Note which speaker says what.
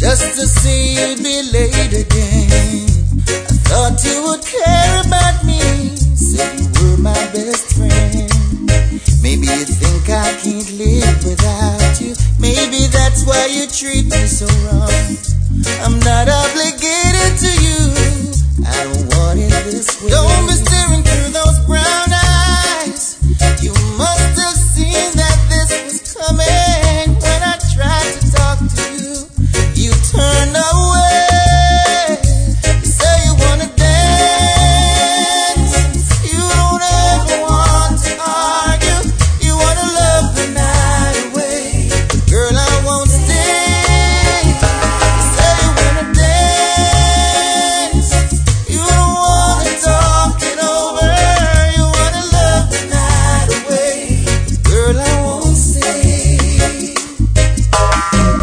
Speaker 1: just to see you be late again. I thought you would care about me, said you were my best friend. Maybe you think I can't live without you. Maybe that's why you treat me so wrong. I'm not obligated to you.